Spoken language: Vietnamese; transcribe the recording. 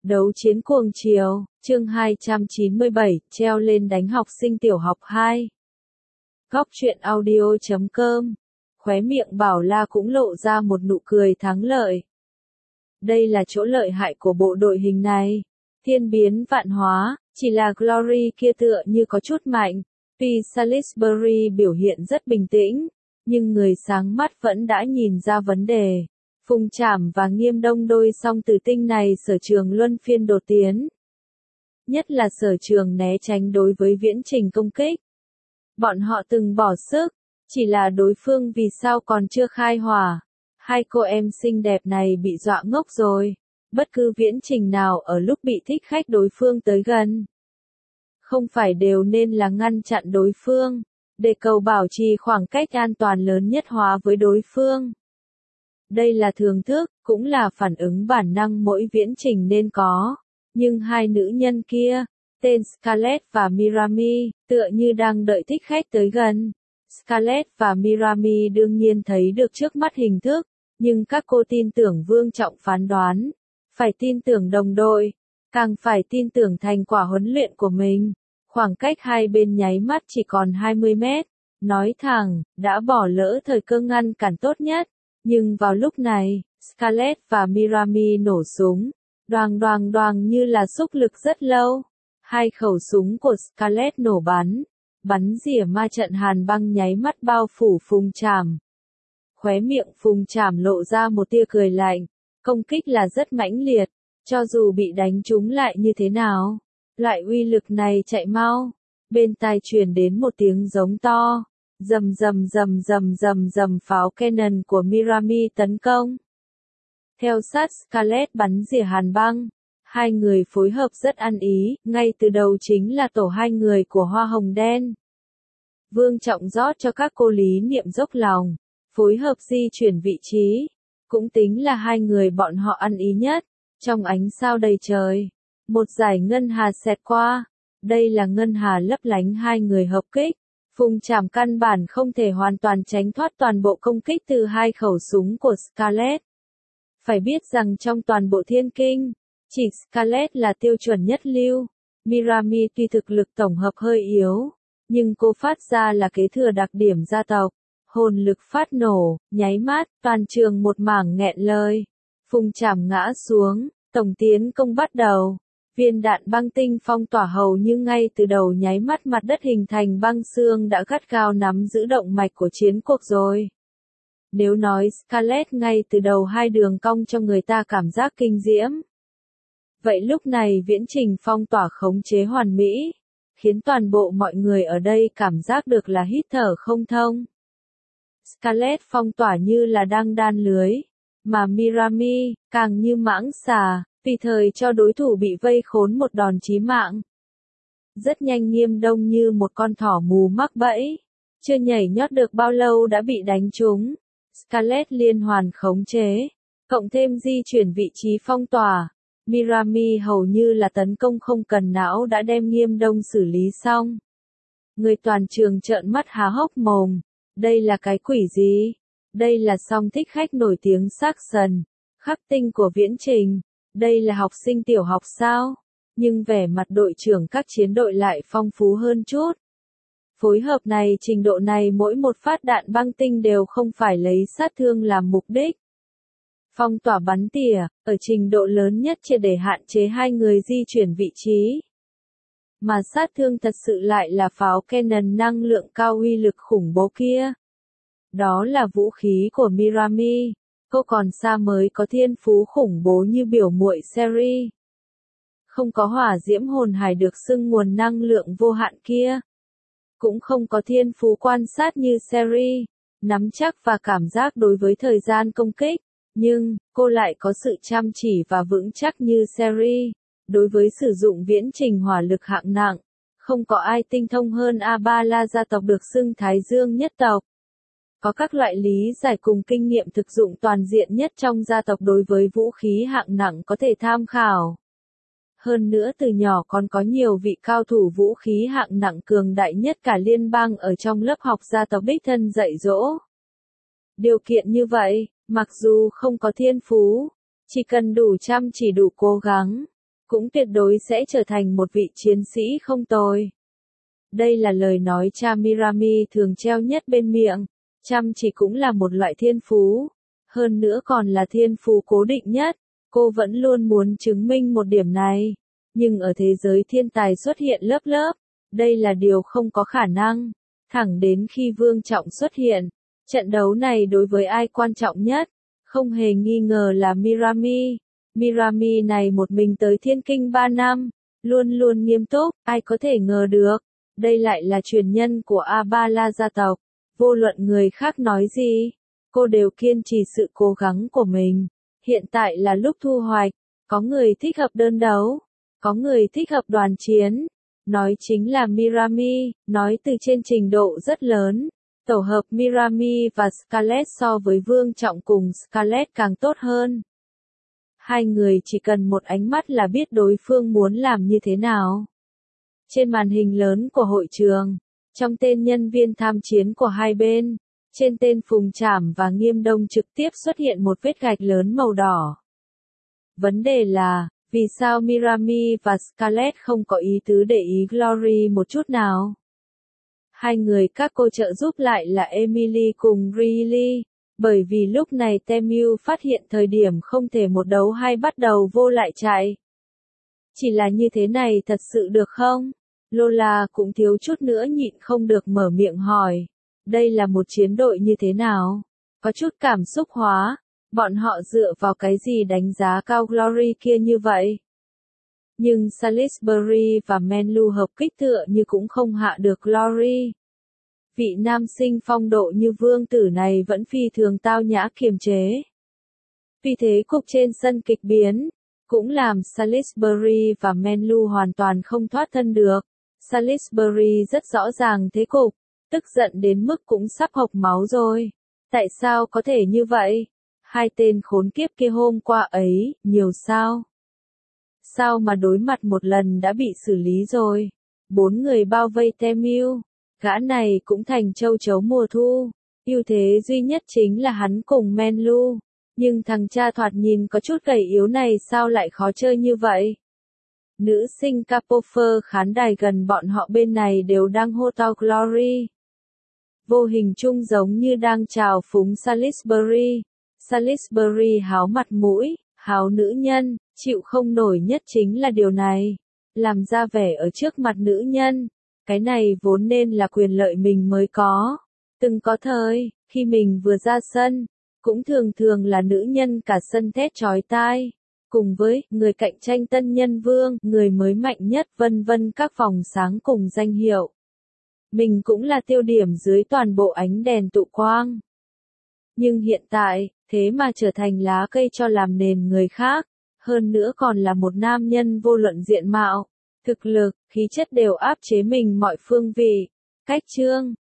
Đấu chiến cuồng chiều, chương 297, treo lên đánh học sinh tiểu học 2. Góc truyện audio.com. Khóe miệng Bảo La cũng lộ ra một nụ cười thắng lợi. Đây là chỗ lợi hại của bộ đội hình này. Thiên biến vạn hóa, chỉ là Glory kia tựa như có chút mạnh. Tuy Salisbury biểu hiện rất bình tĩnh, nhưng người sáng mắt vẫn đã nhìn ra vấn đề. Phùng Trảm và Nghiêm Đông đôi song tử tinh này sở trường luân phiên đột tiến. Nhất là sở trường né tránh đối với viễn trình công kích. Bọn họ từng bỏ sức, chỉ là đối phương vì sao còn chưa khai hỏa. Hai cô em xinh đẹp này bị dọa ngốc rồi. Bất cứ viễn trình nào ở lúc bị thích khách đối phương tới gần. Không phải đều nên là ngăn chặn đối phương, để cầu bảo trì khoảng cách an toàn lớn nhất hóa với đối phương. Đây là thường thức, cũng là phản ứng bản năng mỗi viễn trình nên có. Nhưng hai nữ nhân kia, tên Scarlett và Mirami, tựa như đang đợi thích khách tới gần. Scarlett và Mirami đương nhiên thấy được trước mắt hình thức, nhưng các cô tin tưởng Vương Trọng phán đoán. Phải tin tưởng đồng đội, càng phải tin tưởng thành quả huấn luyện của mình. Khoảng cách hai bên nháy mắt chỉ còn 20 mét. Nói thẳng, đã bỏ lỡ thời cơ ngăn cản tốt nhất. Nhưng vào lúc này, Scarlett và Mirami nổ súng. Đoàng đoàng đoàng như là xúc lực rất lâu. Hai khẩu súng của Scarlett nổ bắn rỉa ma trận hàn băng nháy mắt bao phủ Phùng Trảm. Khóe miệng Phùng Trảm lộ ra một tia cười lạnh. Công kích là rất mãnh liệt, cho dù bị đánh trúng lại như thế nào. Loại uy lực này chạy mau. Bên tai truyền đến một tiếng giống to. Rầm rầm rầm rầm rầm rầm pháo cannon của Mirami tấn công. Theo sát Scarlett bắn rỉa hàn băng. Hai người phối hợp rất ăn ý, ngay từ đầu chính là tổ hai người của Hoa Hồng Đen. Vương Trọng rót cho các cô lý niệm dốc lòng, phối hợp di chuyển vị trí. Cũng tính là hai người bọn họ ăn ý nhất. Trong ánh sao đầy trời, một dải ngân hà xẹt qua. Đây là ngân hà lấp lánh hai người hợp kích. Phùng Trảm căn bản không thể hoàn toàn tránh thoát toàn bộ công kích từ hai khẩu súng của Scarlett. Phải biết rằng trong toàn bộ thiên kinh, chỉ Scarlett là tiêu chuẩn nhất lưu. Mirami tuy thực lực tổng hợp hơi yếu, nhưng cô phát ra là kế thừa đặc điểm gia tộc. Hồn lực phát nổ, nháy mắt, toàn trường một mảng nghẹn lời. Phùng Trảm ngã xuống, tổng tiến công bắt đầu. Viên đạn băng tinh phong tỏa hầu như ngay từ đầu nháy mắt mặt đất hình thành băng xương đã gắt gao nắm giữ động mạch của chiến cuộc rồi. Nếu nói Scarlett ngay từ đầu hai đường cong cho người ta cảm giác kinh diễm. Vậy lúc này viễn trình phong tỏa khống chế hoàn mỹ, khiến toàn bộ mọi người ở đây cảm giác được là hít thở không thông. Scarlett phong tỏa như là đang đan lưới, mà Mirami, càng như mãng xà, tùy thời cho đối thủ bị vây khốn một đòn chí mạng. Rất nhanh Nghiêm Đông như một con thỏ mù mắc bẫy, chưa nhảy nhót được bao lâu đã bị đánh trúng. Scarlett liên hoàn khống chế, cộng thêm di chuyển vị trí phong tỏa. Mirami hầu như là tấn công không cần não đã đem Nghiêm Đông xử lý xong. Người toàn trường trợn mắt há hốc mồm. Đây là cái quỷ gì? Đây là song thích khách nổi tiếng Saxon, khắc tinh của viễn trình. Đây là học sinh tiểu học sao? Nhưng vẻ mặt đội trưởng các chiến đội lại phong phú hơn chút. Phối hợp này trình độ này mỗi một phát đạn băng tinh đều không phải lấy sát thương làm mục đích. Phong tỏa bắn tỉa, ở trình độ lớn nhất chỉ để hạn chế hai người di chuyển vị trí. Mà sát thương thật sự lại là pháo cannon năng lượng cao uy lực khủng bố kia. Đó là vũ khí của Mirami. Cô còn xa mới có thiên phú khủng bố như biểu muội Seri. Không có hỏa diễm hồn hải được xưng nguồn năng lượng vô hạn kia. Cũng không có thiên phú quan sát như Seri, nắm chắc và cảm giác đối với thời gian công kích. Nhưng, cô lại có sự chăm chỉ và vững chắc như Seri. Đối với sử dụng viễn trình hỏa lực hạng nặng, không có ai tinh thông hơn A-ba-la gia tộc được xưng Thái Dương nhất tộc. Có các loại lý giải cùng kinh nghiệm thực dụng toàn diện nhất trong gia tộc đối với vũ khí hạng nặng có thể tham khảo. Hơn nữa từ nhỏ còn có nhiều vị cao thủ vũ khí hạng nặng cường đại nhất cả liên bang ở trong lớp học gia tộc đích thân dạy dỗ. Điều kiện như vậy, mặc dù không có thiên phú, chỉ cần đủ chăm chỉ đủ cố gắng, cũng tuyệt đối sẽ trở thành một vị chiến sĩ không tồi. Đây là lời nói cha Mirami thường treo nhất bên miệng, chăm chỉ cũng là một loại thiên phú, hơn nữa còn là thiên phú cố định nhất, cô vẫn luôn muốn chứng minh một điểm này, nhưng ở thế giới thiên tài xuất hiện lớp lớp, đây là điều không có khả năng, thẳng đến khi Vương Trọng xuất hiện, trận đấu này đối với ai quan trọng nhất, không hề nghi ngờ là Mirami. Mirami này một mình tới Thiên Kinh 3 năm, luôn luôn nghiêm túc, ai có thể ngờ được, đây lại là truyền nhân của A-ba-la gia tộc, vô luận người khác nói gì, cô đều kiên trì sự cố gắng của mình. Hiện tại là lúc thu hoạch, có người thích hợp đơn đấu, có người thích hợp đoàn chiến, nói chính là Mirami, nói từ trên trình độ rất lớn. Tổ hợp Mirami và Scarlett so với Vương Trọng cùng Scarlett càng tốt hơn. Hai người chỉ cần một ánh mắt là biết đối phương muốn làm như thế nào. Trên màn hình lớn của hội trường, trong tên nhân viên tham chiến của hai bên, trên tên Phùng Trảm và Nghiêm Đông trực tiếp xuất hiện một vết gạch lớn màu đỏ. Vấn đề là, vì sao Mirami và Scarlett không có ý tứ để ý Glory một chút nào? Hai người các cô trợ giúp lại là Emily cùng Riley, bởi vì lúc này Temu phát hiện thời điểm không thể một đấu hai bắt đầu vô lại chạy. Chỉ là như thế này thật sự được không? Lola cũng thiếu chút nữa nhịn không được mở miệng hỏi. Đây là một chiến đội như thế nào? Có chút cảm xúc hóa, bọn họ dựa vào cái gì đánh giá cao Glory kia như vậy? Nhưng Salisbury và Menlu hợp kích tựa như cũng không hạ được Glory. Vị nam sinh phong độ như vương tử này vẫn phi thường tao nhã kiềm chế. Vì thế cục trên sân kịch biến, cũng làm Salisbury và Menlu hoàn toàn không thoát thân được. Salisbury rất rõ ràng thế cục, tức giận đến mức cũng sắp hộc máu rồi. Tại sao có thể như vậy? Hai tên khốn kiếp kia hôm qua ấy, nhiều sao? Sao mà đối mặt một lần đã bị xử lý rồi? 4 người bao vây Temu, gã này cũng thành châu chấu mùa thu. Ưu thế duy nhất chính là hắn cùng Menlu, nhưng thằng cha thoạt nhìn có chút gầy yếu này sao lại khó chơi như vậy? Nữ sinh Capofer khán đài gần bọn họ bên này đều đang hô to Glory. Vô hình chung giống như đang chào phúng Salisbury. Salisbury háo mặt mũi, háo nữ nhân, chịu không nổi nhất chính là điều này. Làm ra vẻ ở trước mặt nữ nhân. Cái này vốn nên là quyền lợi mình mới có. Từng có thời, khi mình vừa ra sân, cũng thường thường là nữ nhân cả sân thét chói tai. Cùng với người cạnh tranh tân nhân vương, người mới mạnh nhất vân vân các vòng sáng cùng danh hiệu. Mình cũng là tiêu điểm dưới toàn bộ ánh đèn tụ quang. Nhưng hiện tại, thế mà trở thành lá cây cho làm nền người khác, hơn nữa còn là một nam nhân vô luận diện mạo, thực lực, khí chất đều áp chế mình mọi phương vị. Cách chương